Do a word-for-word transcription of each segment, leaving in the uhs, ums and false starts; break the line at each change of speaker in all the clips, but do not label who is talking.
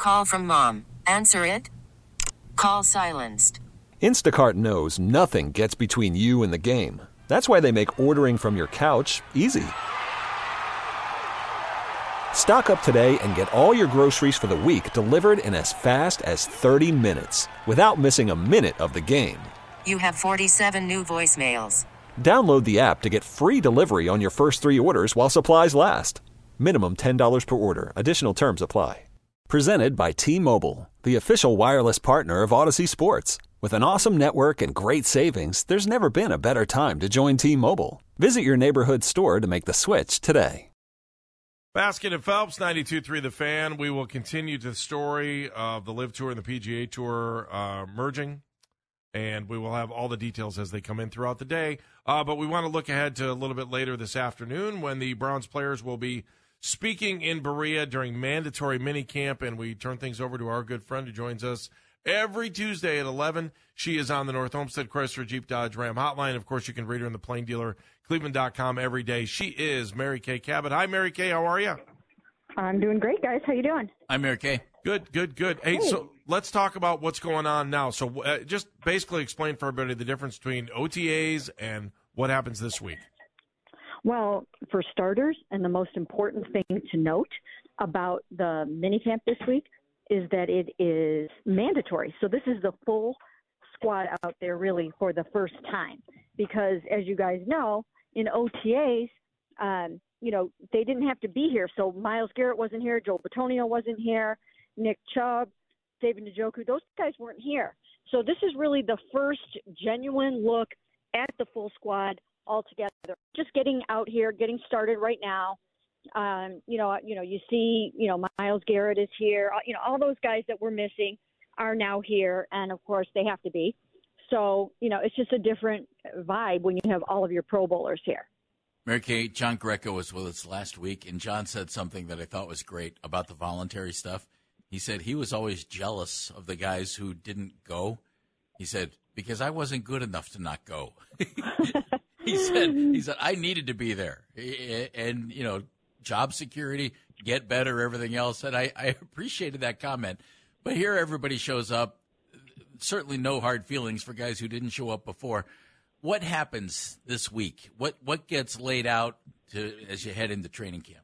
Call from mom. Answer it. Call silenced.
Instacart knows nothing gets between you and the game. That's why they make ordering from your couch easy. Stock up today and get all your groceries for the week delivered in as fast as thirty minutes without missing a minute of the game.
You have forty-seven new voicemails.
Download the app to get free delivery on your first three orders while supplies last. Minimum ten dollars per order. Additional terms apply. Presented by T-Mobile, the official wireless partner of Odyssey Sports. With an awesome network and great savings, there's never been a better time to join T-Mobile. Visit your neighborhood store to make the switch today.
Baskin and Phelps, ninety-two point three The Fan. We will continue to the story of the LIV Tour and the P G A Tour uh, merging, and we will have all the details as they come in throughout the day. Uh, but we want to look ahead to a little bit later this afternoon when the Browns players will be speaking in Berea during mandatory minicamp, and we turn things over to our good friend who joins us every Tuesday at eleven. She is on the North Homestead Chrysler Jeep Dodge Ram hotline. Of course, you can read her in the Plain Dealer, Cleveland dot com every day. She is Mary Kay Cabot. Hi, Mary Kay. How are you?
I'm doing great, guys. How you doing?
I'm Mary Kay.
Good, good, good. Hey, hey, so let's talk about what's going on now. So uh, just basically explain for everybody the difference between O T As and what happens this week.
Well, for starters, and the most important thing to note about the minicamp this week is that it is mandatory. So this is the full squad out there really for the first time because, as you guys know, in O T As, um, you know, they didn't have to be here. So Myles Garrett wasn't here. Joel Bitonio wasn't here. Nick Chubb, David Njoku, those guys weren't here. So this is really the first genuine look at the full squad all together. Just getting out here, getting started right now. Um, you know, you know, you see, you know, Myles Garrett is here. You know, all those guys that we're missing are now here, and of course they have to be. So, you know, it's just a different vibe when you have all of your Pro Bowlers here.
Mary Kay, John Greco was with us last week, and John said something that I thought was great about the voluntary stuff. He said he was always jealous of the guys who didn't go. He said, because I wasn't good enough to not go. He said, he said, I needed to be there. And, you know, job security, get better, everything else. And I, I appreciated that comment. But here everybody shows up. Certainly no hard feelings for guys who didn't show up before. What happens this week? What what gets laid out to as you head into training camp?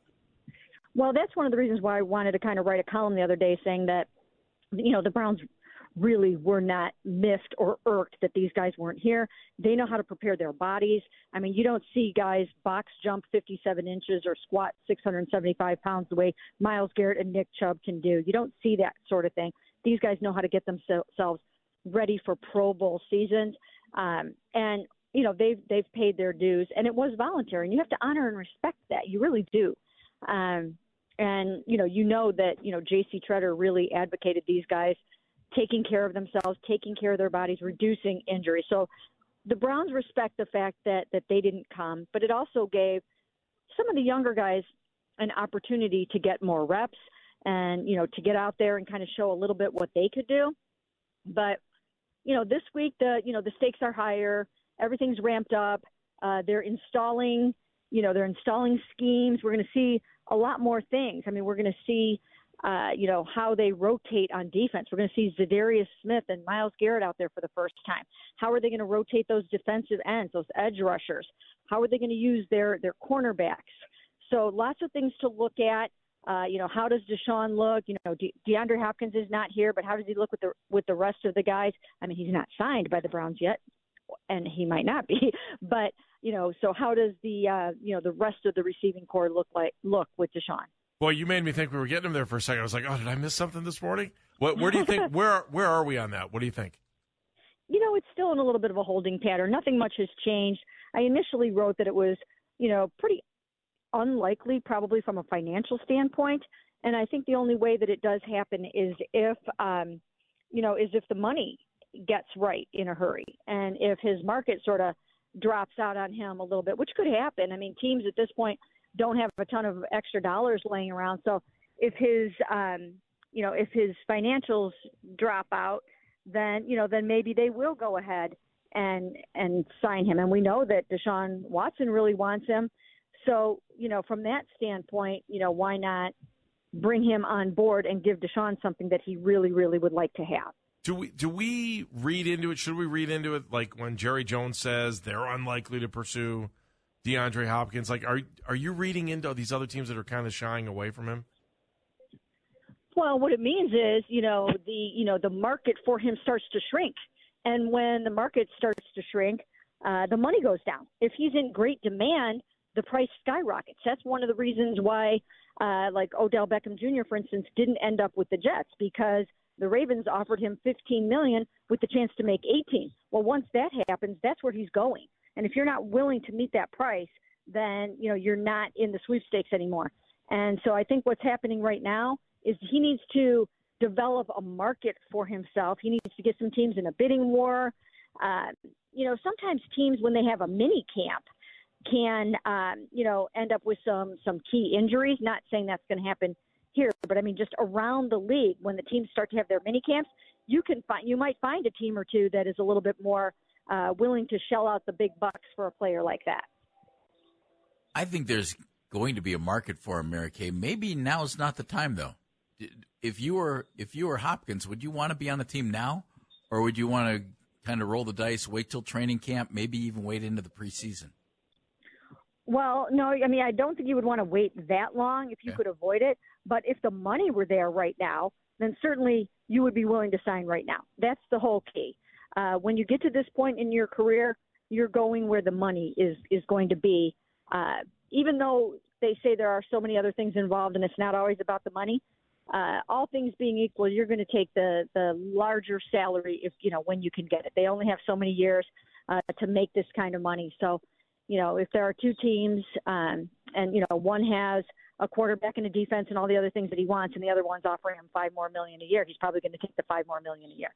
Well, that's one of the reasons why I wanted to kind of write a column the other day saying that, you know, the Browns really were not miffed or irked that these guys weren't here. They know how to prepare their bodies. I mean, you don't see guys box jump fifty-seven inches or squat six hundred seventy-five pounds the way Myles Garrett and Nick Chubb can do. You don't see that sort of thing. These guys know how to get themselves ready for Pro Bowl seasons. Um, and, you know, they've, they've paid their dues, and it was voluntary, and you have to honor and respect that. You really do. Um, and, you know, you know that, you know, J C Treader really advocated these guys taking care of themselves, taking care of their bodies, reducing injury. So the Browns respect the fact that, that they didn't come, but it also gave some of the younger guys an opportunity to get more reps and, you know, to get out there and kind of show a little bit what they could do. But, you know, this week, the, you know, the stakes are higher. Everything's ramped up. Uh, they're installing, you know, they're installing schemes. We're going to see a lot more things. I mean, we're going to see, uh, you know, how they rotate on defense. We're going to see Zadarius Smith and Myles Garrett out there for the first time. How are they going to rotate those defensive ends, those edge rushers? How are they going to use their, their cornerbacks? So lots of things to look at. Uh, you know, how does Deshaun look? You know, De- DeAndre Hopkins is not here, but how does he look with the with the rest of the guys? I mean, he's not signed by the Browns yet, and he might not be. But, you know, so how does the, uh, you know, the rest of the receiving core look like look with Deshaun?
Boy, you made me think we were getting him there for a second. I was like, oh, did I miss something this morning? What, where do you think, where where are we on that? What do you think?
You know, it's still in a little bit of a holding pattern. Nothing much has changed. I initially wrote that it was, you know, pretty unlikely probably from a financial standpoint. And I think the only way that it does happen is if, um, you know, is if the money gets right in a hurry. And if his market sort of drops out on him a little bit, which could happen. I mean, teams at this point don't have a ton of extra dollars laying around. So if his, um, you know, if his financials drop out, then, you know, then maybe they will go ahead and, and sign him. And we know that Deshaun Watson really wants him. So, you know, from that standpoint, you know, why not, bring him on board and give Deshaun something that he really, really would like to have.
Do we do we read into it? Should we read into it like when Jerry Jones says they're unlikely to pursue DeAndre Hopkins? Like, are are you reading into these other teams that are kind of shying away from him?
Well, what it means is, you know, the you know the market for him starts to shrink, and when the market starts to shrink, uh, the money goes down. If he's in great demand, the price skyrockets. That's one of the reasons why, uh, like Odell Beckham Junior, for instance, didn't end up with the Jets, because the Ravens offered him fifteen million dollars with the chance to make eighteen. Well, once that happens, that's where he's going. And if you're not willing to meet that price, then, you know, you're not in the sweepstakes anymore. And so I think what's happening right now is he needs to develop a market for himself. He needs to get some teams in a bidding war. Uh, you know, sometimes teams, when they have a mini camp, can, um, you know, end up with some, some key injuries. Not saying that's going to happen here, but I mean, just around the league, when the teams start to have their mini camps, you can find, you might find a team or two that is a little bit more uh, willing to shell out the big bucks for a player like that.
I think there's going to be a market for him, Mary Kay. Maybe now's not the time, though. If you were if you were Hopkins, would you want to be on the team now, or would you want to kind of roll the dice, wait till training camp, maybe even wait into the preseason?
Well, no, I mean, I don't think you would want to wait that long if you
okay.
could avoid it. But if the money were there right now, then certainly you would be willing to sign right now. That's the whole key. Uh, when you get to this point in your career, you're going where the money is, is going to be. Uh, even though they say there are so many other things involved and it's not always about the money, uh, all things being equal, you're going to take the, the larger salary if, you know, when you can get it. They only have so many years uh, to make this kind of money. So, you know, if there are two teams um, and, you know, one has a quarterback and a defense and all the other things that he wants, and the other one's offering him five more million a year, he's probably going to take the five more million a year.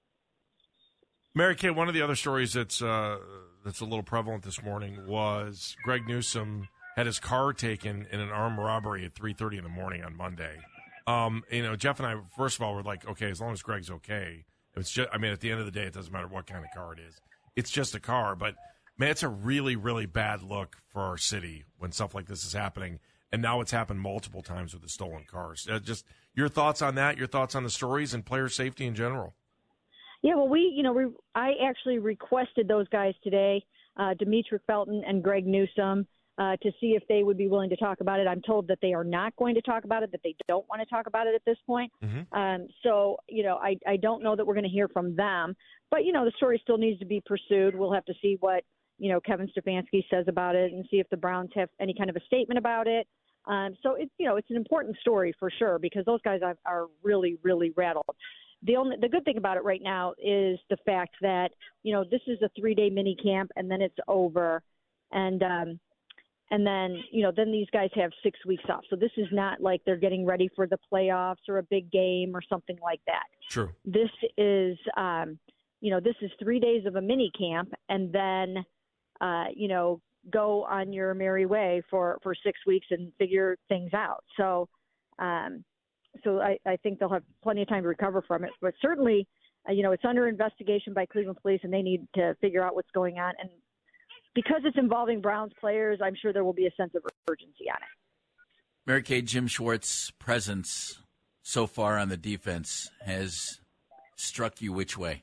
Mary Kay, one of the other stories that's uh, that's a little prevalent this morning was Greg Newsome had his car taken in an armed robbery at three thirty in the morning on Monday. Um, you know, Jeff and I, first of all, were like, okay, as long as Greg's okay. It's just, I mean, at the end of the day, it doesn't matter what kind of car it is. It's just a car. But, man, it's a really, really bad look for our city when stuff like this is happening. And now it's happened multiple times with the stolen cars. Uh, just your thoughts on that, your thoughts on the stories and player safety in general.
Yeah, well, we, you know, we, I actually requested those guys today, uh, Demetric Felton and Greg Newsome, uh, to see if they would be willing to talk about it. I'm told that they are not going to talk about it, that they don't want to talk about it at this point. Mm-hmm. Um, so, you know, I, I don't know that we're going to hear from them. But, you know, the story still needs to be pursued. We'll have to see what, you know, Kevin Stefanski says about it and see if the Browns have any kind of a statement about it. Um, so, it's, you know, it's an important story for sure because those guys are, are really, really rattled. The only the good thing about it right now is the fact that, you know, this is a three-day mini camp and then it's over. And um, and then, you know, then these guys have six weeks off. So this is not like they're getting ready for the playoffs or a big game or something like that.
True.
This is, um, you know, this is three days of a mini camp and then, uh, you know, go on your merry way for, for six weeks and figure things out. So, um So I, I think they'll have plenty of time to recover from it. But certainly, uh, you know, it's under investigation by Cleveland police, and they need to figure out what's going on. And because it's involving Browns players, I'm sure there will be a sense of urgency on it.
Mary Kay, Jim Schwartz's presence so far on the defense has struck you which way?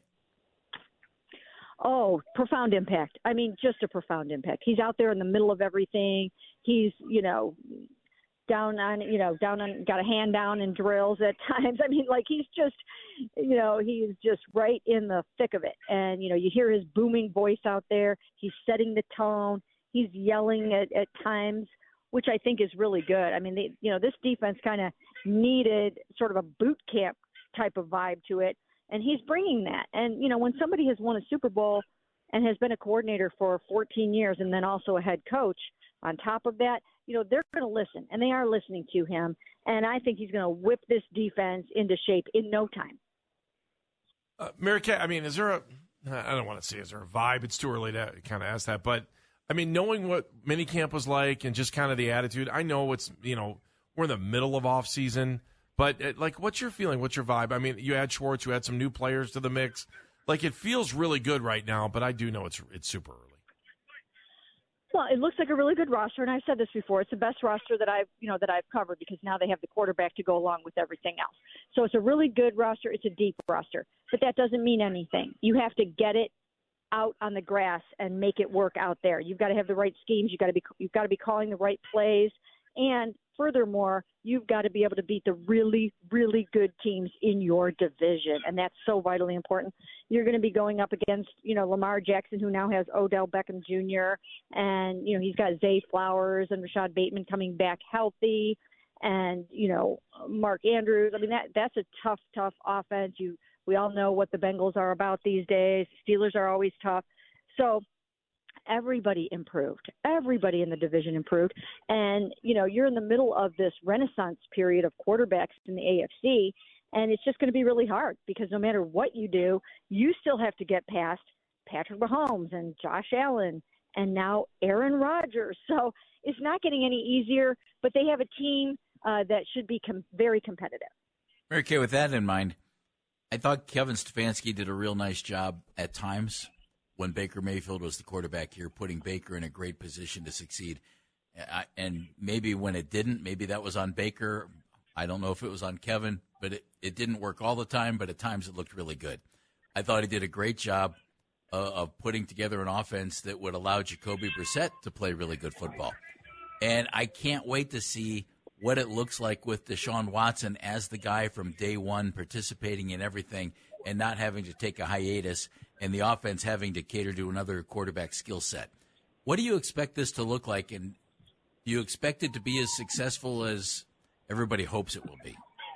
Oh, profound impact. I mean, just a profound impact. He's out there in the middle of everything. He's, you know, down on, you know, down on, got a hand down in drills at times. I mean, like he's just, you know, he's just right in the thick of it. And, you know, you hear his booming voice out there. He's setting the tone. He's yelling at, at times, which I think is really good. I mean, they, you know, this defense kind of needed sort of a boot camp type of vibe to it. And he's bringing that. And, you know, when somebody has won a Super Bowl and has been a coordinator for fourteen years and then also a head coach on top of that, you know, they're going to listen, and they are listening to him. And I think he's going to whip this defense into shape in no time.
Uh, Mary Kay, I mean, is there a – I don't want to say is there a vibe. It's too early to kind of ask that. But, I mean, knowing what minicamp was like and just kind of the attitude, I know it's, you know, we're in the middle of off season. But, uh, like, what's your feeling? What's your vibe? I mean, you had Schwartz. You had some new players to the mix. Like, it feels really good right now, but I do know it's it's super early.
Well, it looks like a really good roster, and I've said this before. It's the best roster that I've, you know, that I've covered because now they have the quarterback to go along with everything else. So it's a really good roster. It's a deep roster, but that doesn't mean anything. You have to get it out on the grass and make it work out there. You've got to have the right schemes. You've got to be, you've got to be calling the right plays, and furthermore, you've got to be able to beat the really, really good teams in your division, and that's so vitally important. You're going to be going up against, you know, Lamar Jackson, who now has Odell Beckham Junior, and, you know, he's got Zay Flowers and Rashad Bateman coming back healthy, and, you know, Mark Andrews. I mean, that that's a tough, tough offense. You we all know what the Bengals are about these days. Steelers are always tough. So everybody improved. Everybody in the division improved. And, you know, you're in the middle of this renaissance period of quarterbacks in the A F C, and it's just going to be really hard because no matter what you do, you still have to get past Patrick Mahomes and Josh Allen and now Aaron Rodgers. So it's not getting any easier, but they have a team uh, that should be com- very competitive.
Mary Kay, with that in mind, I thought Kevin Stefanski did a real nice job at times when Baker Mayfield was the quarterback here, putting Baker in a great position to succeed. And maybe when it didn't, maybe that was on Baker. I don't know if it was on Kevin, but it, it didn't work all the time, but at times it looked really good. I thought he did a great job uh, of putting together an offense that would allow Jacoby Brissett to play really good football. And I can't wait to see what it looks like with Deshaun Watson as the guy from day one participating in everything and not having to take a hiatus and the offense having to cater to another quarterback skill set. What do you expect this to look like, and do you expect it to be as successful as everybody hopes it will be?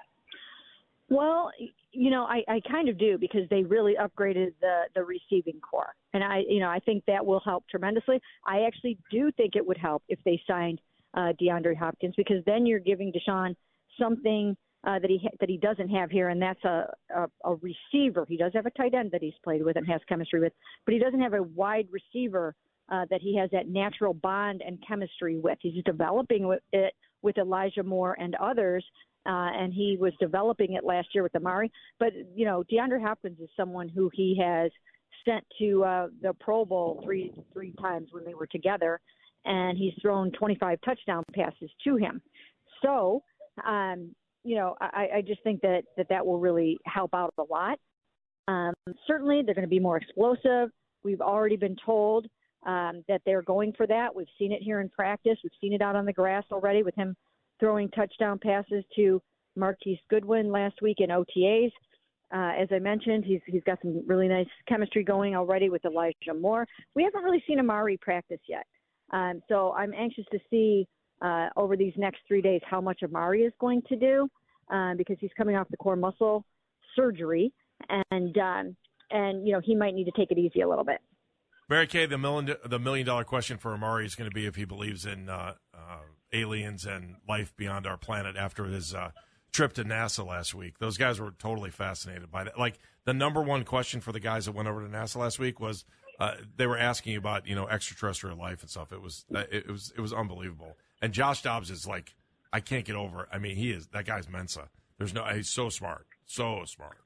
Well, you know, I, I kind of do because they really upgraded the, the receiving core. And, I, you know, I think that will help tremendously. I actually do think it would help if they signed uh, DeAndre Hopkins because then you're giving Deshaun something uh, that he ha- that he doesn't have here, and that's a, a, a receiver. He does have a tight end that he's played with and has chemistry with, but he doesn't have a wide receiver uh, that he has that natural bond and chemistry with. He's developing with it with Elijah Moore and others. Uh, and he was developing it last year with Amari. But, you know, DeAndre Hopkins is someone who he has sent to uh, the Pro Bowl three three times when they were together, and he's thrown twenty-five touchdown passes to him. So, um, you know, I, I just think that, that that will really help out a lot. Um, certainly, they're going to be more explosive. We've already been told um, that they're going for that. We've seen it here in practice. We've seen it out on the grass already with him throwing touchdown passes to Marquise Goodwin last week in O T As. Uh, as I mentioned, he's he's got some really nice chemistry going already with Elijah Moore. We haven't really seen Amari practice yet. Um, so I'm anxious to see uh, over these next three days how much Amari is going to do uh, because he's coming off the core muscle surgery. And, um, and you know, he might need to take it easy a little bit.
Mary Kay, the million the million dollar question for Amari is going to be if he believes in uh, uh, aliens and life beyond our planet after his uh, trip to NASA last week. Those guys were totally fascinated by that. Like the number one question for the guys that went over to NASA last week was uh, they were asking about you know extraterrestrial life and stuff. It was uh, it was it was unbelievable. And Josh Dobbs is like I can't get over it. I mean he is that guy's Mensa. There's no he's so smart, so smart.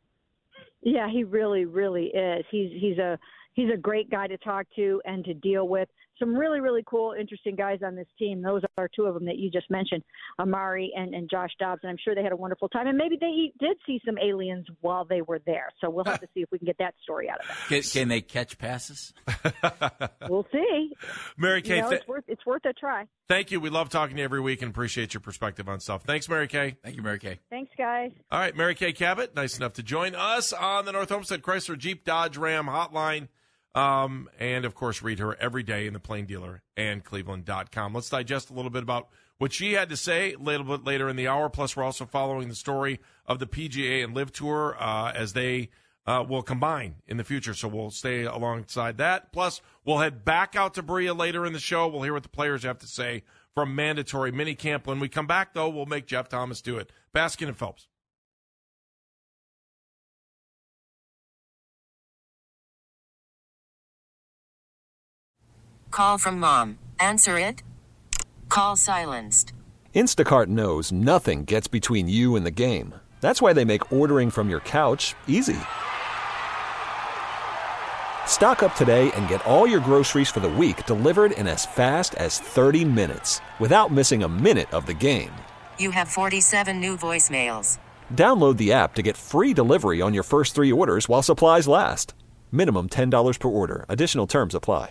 Yeah, he really, really is. He's he's a he's a great guy to talk to and to deal with. Some really, really cool, interesting guys on this team. Those are two of them that you just mentioned, Amari and, and Josh Dobbs. And I'm sure they had a wonderful time. And maybe they did see some aliens while they were there. So we'll have to see if we can get that story out of them.
Can, can they catch passes?
We'll see.
Mary Kay,
you know,
th-
it's worth it's worth a try.
Thank you. We love talking to you every week and appreciate your perspective on stuff. Thanks, Mary Kay.
Thank you, Mary Kay.
Thanks, guys.
All right, Mary Kay Cabot, nice enough to join us on the North Homestead Chrysler Jeep Dodge Ram hotline. Um, and, of course, read her every day in the Plain Dealer and Cleveland dot com. Let's digest a little bit about what she had to say a little bit later in the hour. Plus, we're also following the story of the P G A and Live Tour uh, as they uh, will combine in the future. So we'll stay alongside that. Plus, we'll head back out to Berea later in the show. We'll hear what the players have to say from mandatory minicamp. When we come back, though, we'll make Jeff Thomas do it. Baskin and Phelps.
Call from mom. Answer it. Call silenced.
Instacart knows nothing gets between you and the game. That's why they make ordering from your couch easy. Stock up today and get all your groceries for the week delivered in as fast as thirty minutes without missing a minute of the game.
You have forty-seven new voicemails.
Download the app to get free delivery on your first three orders while supplies last. Minimum ten dollars per order. Additional terms apply.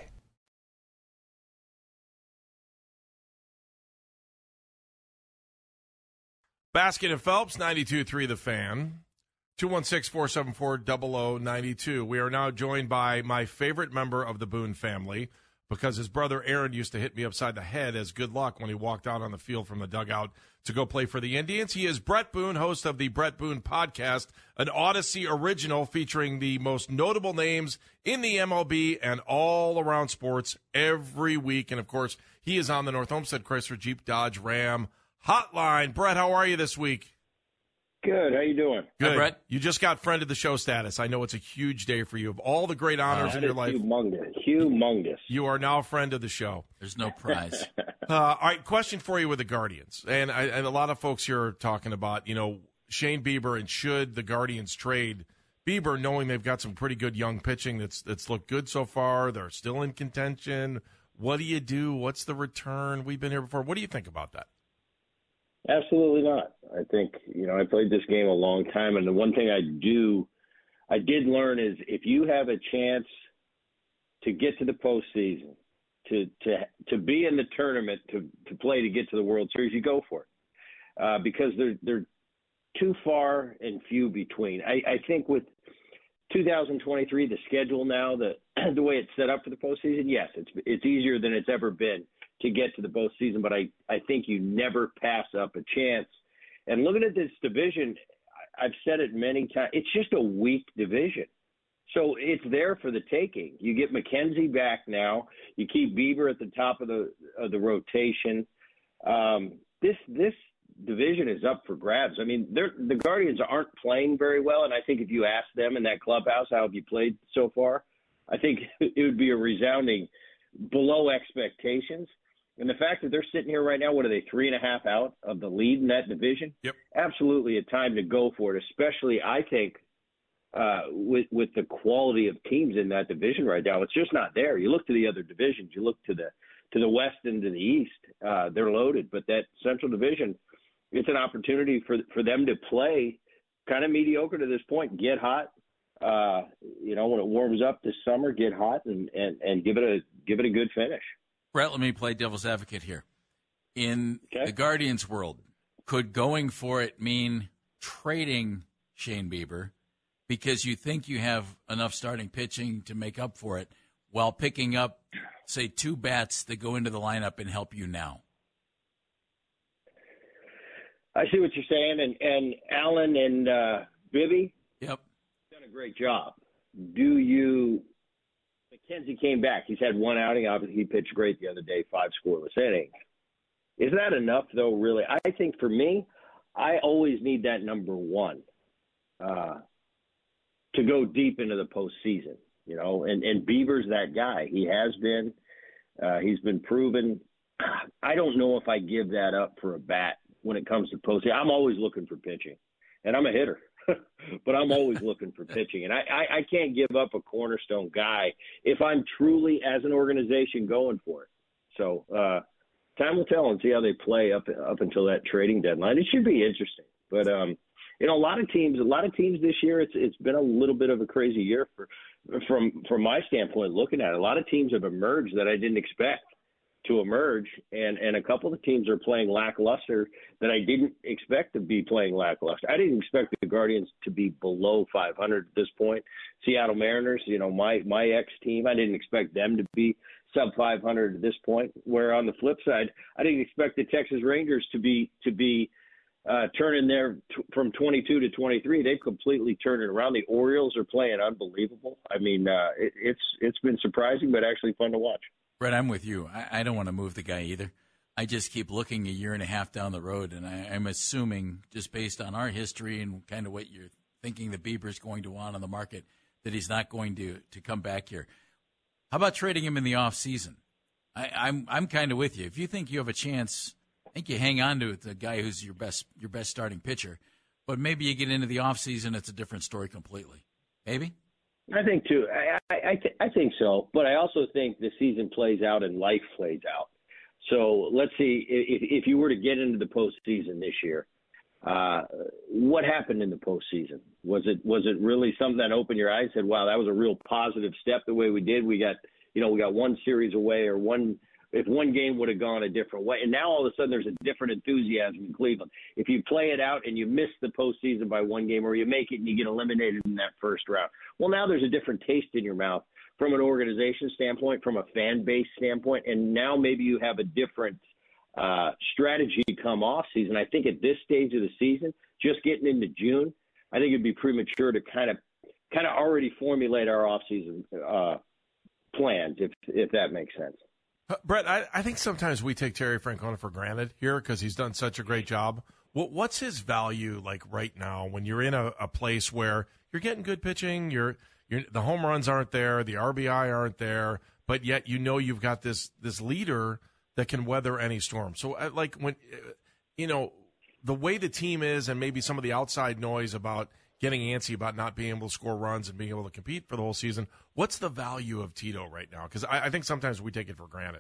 Baskin and Phelps, ninety-two point three The Fan. two one six, four seven four, zero zero nine two. We are now joined by my favorite member of the Boone family because his brother Aaron used to hit me upside the head as good luck when he walked out on the field from the dugout to go play for the Indians. He is Brett Boone, host of the Brett Boone Podcast, an Odyssey original featuring the most notable names in the M L B and all around sports every week. And, of course, he is on the North Homestead Chrysler Jeep Dodge Ram Hotline. Brett, how are you this week?
Good. How you doing?
Good.
Hi, Brett.
You just got friend of the show status. I know it's a huge day for you. Of all the great honors
Uh,
in your
that
life,
is humongous. Humongous.
you are now a friend of the show.
There's no prize.
Uh, all right, question for you with the Guardians. And, I, and a lot of folks here are talking about, you know, Shane Bieber and should the Guardians trade Bieber, knowing they've got some pretty good young pitching that's that's looked good so far. They're still in contention. What do you do? What's the return? We've been here before. What do you think about that?
Absolutely not. I think, you know, I played this game a long time, and the one thing I do, I did learn is if you have a chance to get to the postseason, to to to be in the tournament, to to play to get to the World Series, you go for it, uh, because they're they're too far and few between. I, I think with two thousand twenty-three, the schedule now, the the way it's set up for the postseason, yes, it's it's easier than it's ever been to get to the postseason, but I, I think you never pass up a chance. And looking at this division, I've said it many times, it's just a weak division. So it's there for the taking. You get McKenzie back now. You keep Bieber at the top of the of the rotation. Um, this this division is up for grabs. I mean, the Guardians aren't playing very well, and I think if you ask them in that clubhouse, how have you played so far, I think it would be a resounding below expectations. And the fact that they're sitting here right now, what are they, three and a half out of the lead in that division?
Yep.
Absolutely a time to go for it, especially, I think, uh, with with the quality of teams in that division right now. It's just not there. You look to the other divisions. You look to the to the west and to the east. Uh, they're loaded. But that central division, it's an opportunity for for them to play kind of mediocre to this point, get hot. Uh, you know, when it warms up this summer, get hot and, and, and give it a give it a good finish.
Brett, let me play devil's advocate here. In
Okay.
the Guardians world, could going for it mean trading Shane Bieber because you think you have enough starting pitching to make up for it while picking up, say, two bats that go into the lineup and help you now?
I see what you're saying, and and Allen and uh, Bibby
Yep.
done a great job. Do you? McKenzie came back. He's had one outing. Obviously, he pitched great the other day, five scoreless innings. Is that enough, though, really? I think for me, I always need that number one uh, to go deep into the postseason, you know, and, and Bieber's that guy. He has been. Uh, he's been proven. I don't know if I give that up for a bat when it comes to postseason. I'm always looking for pitching, and I'm a hitter. But I'm always looking for pitching. And I, I, I can't give up a cornerstone guy if I'm truly, as an organization, going for it. So uh, time will tell and see how they play up up until that trading deadline. It should be interesting. But, um, you know, a lot of teams, a lot of teams this year, it's it's been a little bit of a crazy year for, from from my standpoint looking at it. A lot of teams have emerged that I didn't expect to emerge, and, and a couple of the teams are playing lackluster that I didn't expect to be playing lackluster. I didn't expect the Guardians to be below five hundred at this point. Seattle Mariners, you know, my, my ex-team, I didn't expect them to be sub five hundred at this point, where on the flip side, I didn't expect the Texas Rangers to be to be uh, turning there t- from twenty-two to twenty-three. They've completely turned it around. The Orioles are playing unbelievable. I mean, uh, it, it's it's been surprising, but actually fun to watch.
Brett, I'm with you. I, I don't want to move the guy either. I just keep looking a year and a half down the road, and I, I'm assuming, just based on our history and kind of what you're thinking that Bieber's going to want on the market, that he's not going to, to come back here. How about trading him in the off season? I, I'm I'm kind of with you. If you think you have a chance, I think you hang on to the guy who's your best your best starting pitcher. But maybe you get into the off season, it's a different story completely. Maybe?
I think too. I I, I, th- I think so, but I also think the season plays out and life plays out. So let's see if if you were to get into the postseason this year, uh, what happened in the postseason? Was it was it really something that opened your eyes and said, wow, that was a real positive step the way we did? We got you know we got one series away, or one if one game would have gone a different way, and now all of a sudden there's a different enthusiasm in Cleveland. If you play it out and you miss the postseason by one game, or you make it and you get eliminated in that first round, well, now there's a different taste in your mouth from an organization standpoint, from a fan base standpoint, and now maybe you have a different uh, strategy come off season. I think at this stage of the season, just getting into June, I think it'd be premature to kind of kind of already formulate our off season uh, plans, if if that makes sense.
Uh, Brett, I, I think sometimes we take Terry Francona for granted here because he's done such a great job. What, what's his value like right now when you're in a, a place where you're getting good pitching, you're, you're the home runs aren't there, the R B I aren't there, but yet you know you've got this this leader that can weather any storm. So, uh, like when uh, you know the way the team is, and maybe some of the outside noise about getting antsy about not being able to score runs and being able to compete for the whole season. What's the value of Tito right now? Because I, I think sometimes we take it for granted.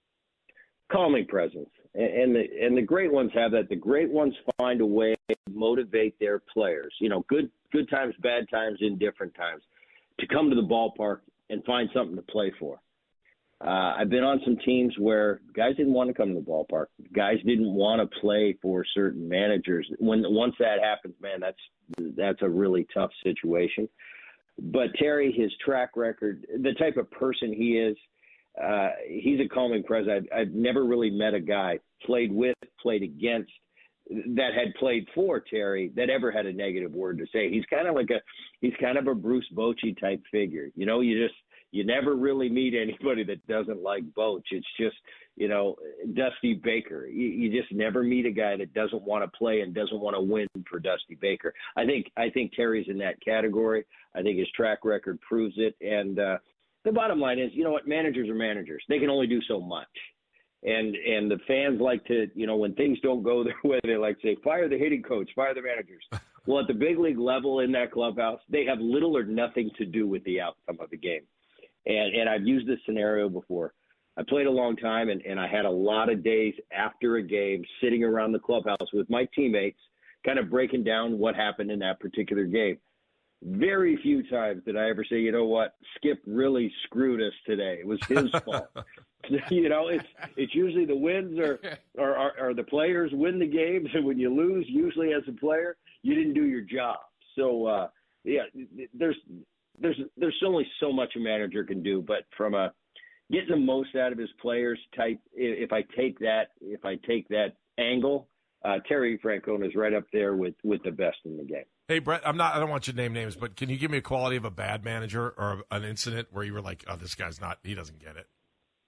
Calming presence, and, and the and the great ones have that. The great ones find a way to motivate their players. You know, good good times, bad times, indifferent times, to come to the ballpark and find something to play for. Uh, I've been on some teams where guys didn't want to come to the ballpark. Guys didn't want to play for certain managers. When once that happens, man, that's that's a really tough situation. But Terry, his track record, the type of person he is, uh, he's a calming presence. I've, I've never really met a guy, played with, played against, that had played for Terry that ever had a negative word to say. He's kind of like a he's kind of a Bruce Bochy type figure. You know, you just you never really meet anybody that doesn't like Boch. It's just, you know, Dusty Baker. You, you just never meet a guy that doesn't want to play and doesn't want to win for Dusty Baker. I think I think Terry's in that category. I think his track record proves it. And uh, the bottom line is, you know what, managers are managers. They can only do so much. And and the fans like to, you know, when things don't go their way, they like to say, fire the hitting coach, fire the managers. Well, at the big league level in that clubhouse, they have little or nothing to do with the outcome of the game. And and I've used this scenario before. I played a long time, and, and I had a lot of days after a game sitting around the clubhouse with my teammates, kind of breaking down what happened in that particular game. Very few times did I ever say, you know what, Skip really screwed us today. It was his fault. You know, it's it's usually the wins are, are, are, are the players win the games, and when you lose, usually as a player, you didn't do your job. So, uh, yeah, there's there's there's only so much a manager can do, but from a getting the most out of his players type, if I take that if I take that angle, uh, Terry Francona is right up there with, with the best in the game.
Hey, Brett, I'm not. I don't want you to name names, but can you give me a quality of a bad manager or an incident where you were like, "Oh, this guy's not. He doesn't get it."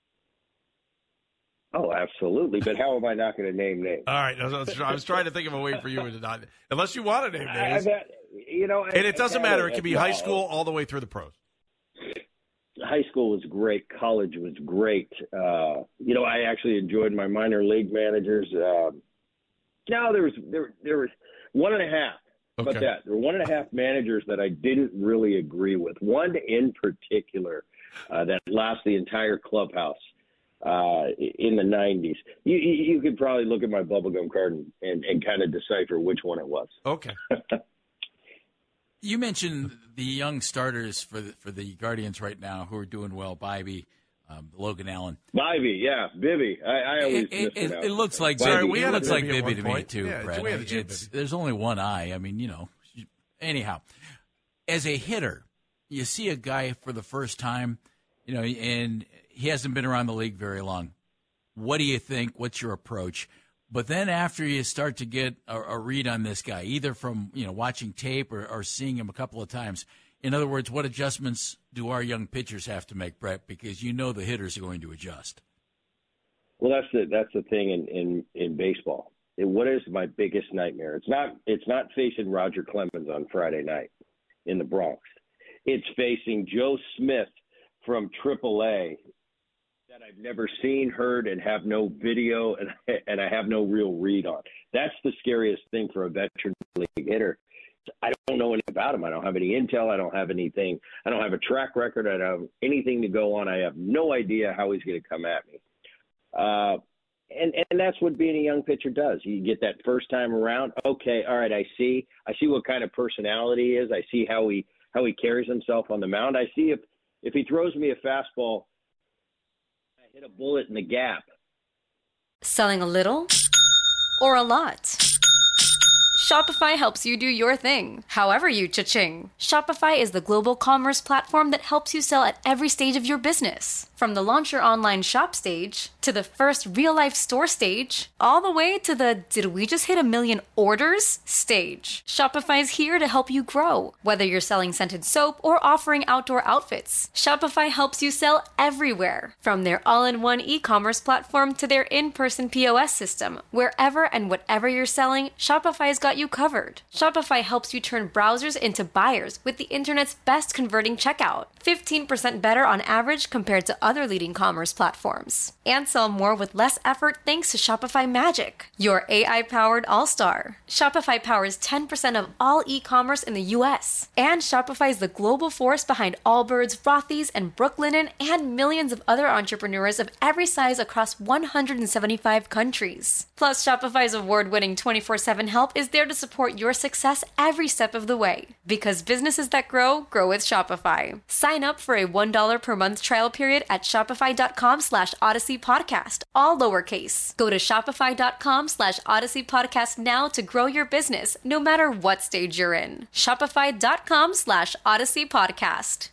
Oh, absolutely. But how am I not going to name names?
All right, I was, I was trying to think of a way for you to not, unless you want to name names.
I, I, you know,
and it doesn't matter. It can be
no.
high school all the way through the pros.
High school was great. College was great. Uh, you know, I actually enjoyed my minor league managers. Uh, no, there was there there was one and a half.
Okay.
But that there were one and a half managers that I didn't really agree with. One in particular uh, that lasts the entire clubhouse uh, in the nineties. You, you, you could probably look at my bubblegum card and, and, and kind of decipher which one it was.
Okay.
You mentioned the young starters for the, for the Guardians right now who are doing well, Bibee, um, Logan Allen.
Bibee, yeah, Bibby. I, I always
it, it, it, it looks like
Sorry,
Bibby.
we
It
had a
looks like
Bibby at
Bibby
one
to me
point.
too,
Yeah,
Brett.
we had a G
It's,
Bibby.
there's only one eye. I mean, you know. Anyhow, as a hitter, you see a guy for the first time, you know, and he hasn't been around the league very long. What do you think? What's your approach? But then after you start to get a, a read on this guy, either from, you know, watching tape or, or seeing him a couple of times, in other words, what adjustments do our young pitchers have to make, Brett? Because you know the hitters are going to adjust.
Well, that's the that's the thing in, in, in baseball. It, what is my biggest nightmare? It's not it's not facing Roger Clemens on Friday night in the Bronx. It's facing Joe Smith from triple A that I've never seen, heard, and have no video and and I have no real read on. That's the scariest thing for a veteran league hitter. I don't know anything about him. I don't have any intel. I don't have anything. I don't have a track record. I don't have anything to go on. I have no idea how he's going to come at me. Uh, and, and that's what being a young pitcher does. You get that first time around. Okay, all right, I see. I see what kind of personality he is. I see how he how he carries himself on the mound. I see if, if he throws me a fastball, I hit a bullet in the gap.
Selling a little or a lot? Shopify helps you do your thing, however you cha-ching. Shopify is the global commerce platform that helps you sell at every stage of your business. From the launch your online shop stage, to the first real-life store stage, all the way to the did we just hit a million orders stage. Shopify's here to help you grow. Whether you're selling scented soap or offering outdoor outfits, Shopify helps you sell everywhere. From their all-in-one e-commerce platform to their in-person P O S system, wherever and whatever you're selling, Shopify's got you covered. Shopify helps you turn browsers into buyers with the internet's best converting checkout. fifteen percent better on average compared to other leading commerce platforms. And sell more with less effort thanks to Shopify Magic, your A I-powered all-star. Shopify powers ten percent of all e-commerce in the U S. And Shopify is the global force behind Allbirds, Rothy's, and Brooklinen, and millions of other entrepreneurs of every size across one hundred seventy-five countries. Plus, Shopify's award-winning twenty-four seven help is there to support your success every step of the way. Because businesses that grow, grow with Shopify. Sign up for a one dollar per month trial period at shopify.com slash Odyssey Podcast, all lowercase. Go to shopify.com slash Odyssey Podcast now to grow your business, no matter what stage you're in. Shopify.com slash Odyssey Podcast.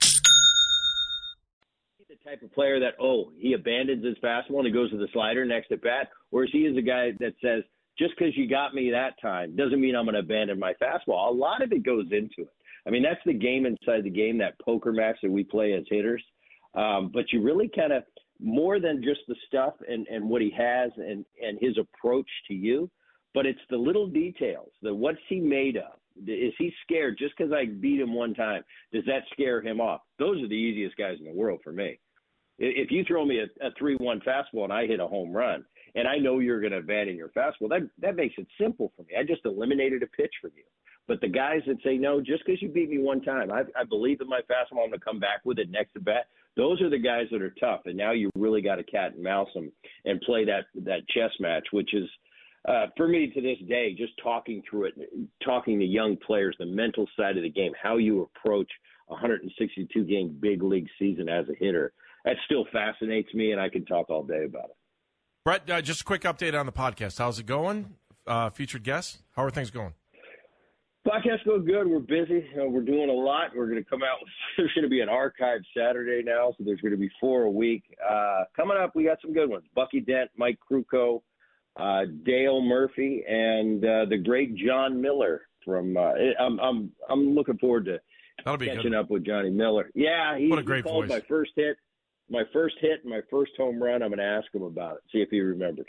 The type of player that, oh, he abandons his fastball and he goes to the slider next at bat, or is he is a guy that says, just because you got me that time doesn't mean I'm going to abandon my fastball. A lot of it goes into it. I mean, that's the game inside the game, that poker match that we play as hitters. Um, but you really kind of, more than just the stuff and, and what he has and, and his approach to you, but it's the little details. The what's he made of? Is he scared just because I beat him one time? Does that scare him off? Those are the easiest guys in the world for me. If you throw me a, a three one fastball and I hit a home run, and I know you're going to abandon your fastball, that that makes it simple for me. I just eliminated a pitch from you. But the guys that say, no, just because you beat me one time, I, I believe in my fastball, I'm going to come back with it next at bat. Those are the guys that are tough. And now you really got to cat and mouse them and play that, that chess match, which is, uh, for me to this day, just talking through it, talking to young players, the mental side of the game, how you approach a one hundred sixty-two game big league season as a hitter. That still fascinates me, and I can talk all day about it.
Brett, uh, just a quick update on the podcast. How's it going? Uh, featured guests? How are things going?
Podcast going good. We're busy. You know, we're doing a lot. We're going to come out with, there's going to be an archive Saturday now, so there's going to be four a week. Uh, coming up, we got some good ones. Bucky Dent, Mike Krukow, uh, Dale Murphy, and uh, the great John Miller. From uh, I'm I'm I'm looking forward to
That'll be
catching
good.
up with Johnny Miller. Yeah, he,
what a great
he called
voice.
my first hit. My first hit and my first home run, I'm going to ask him about it, see if he remembered.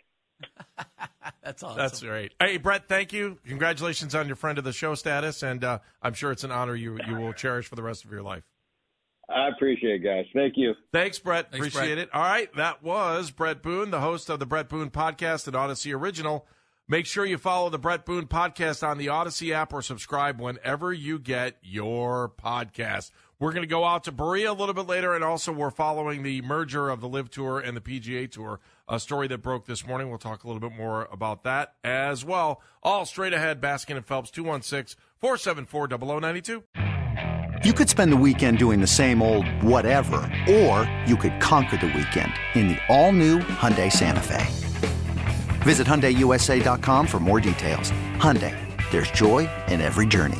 That's awesome.
That's great. Hey, Brett, thank you. Congratulations on your friend of the show status, and uh, I'm sure it's an honor you you will cherish for the rest of your life.
I appreciate it, guys. Thank you.
Thanks, Brett.
Thanks,
Appreciate
Brett.
it. All right, that was Brett Boone, the host of the Brett Boone Podcast, an Odyssey original. Make sure you follow the Brett Boone Podcast on the Odyssey app or subscribe whenever you get your podcast. We're going to go out to Berea a little bit later, and also we're following the merger of the Live Tour and the P G A Tour, a story that broke this morning. We'll talk a little bit more about that as well. All straight ahead, Baskin and Phelps, two one six, four seven four, zero zero nine two.
You could spend the weekend doing the same old whatever, or you could conquer the weekend in the all-new Hyundai Santa Fe. Visit Hyundai U S A dot com for more details. Hyundai, there's joy in every journey.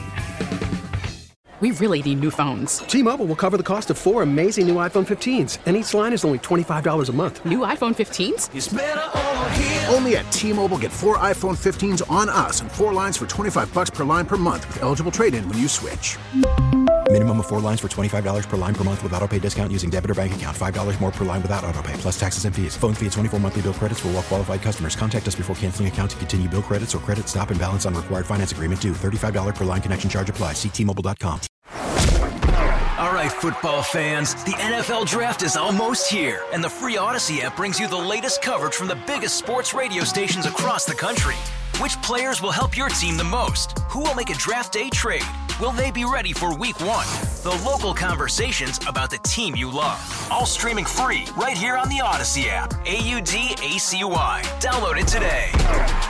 We really need new phones.
T-Mobile will cover the cost of four amazing new iPhone fifteens, and each line is only twenty-five dollars a month.
New iPhone fifteens?
It's better over here. Only at T-Mobile, get four iPhone fifteens on us and four lines for twenty-five dollars per line per month with eligible trade-in when you switch.
Minimum of four lines for twenty-five dollars per line per month with autopay discount using debit or bank account. five dollars more per line without autopay, plus taxes and fees. Phone fee at twenty-four monthly bill credits for well-qualified customers. Contact us before canceling account to continue bill credits or credit stop and balance on required finance agreement due. thirty-five dollars per line connection charge applies. See T Mobile dot com.
All right, football fans, the N F L Draft is almost here, and the free Odyssey app brings you the latest coverage from the biggest sports radio stations across the country. Which players will help your team the most? Who will make a draft day trade? Will they be ready for week one? The local conversations about the team you love. All streaming free right here on the Odyssey app. A U D A C Y. Download it today.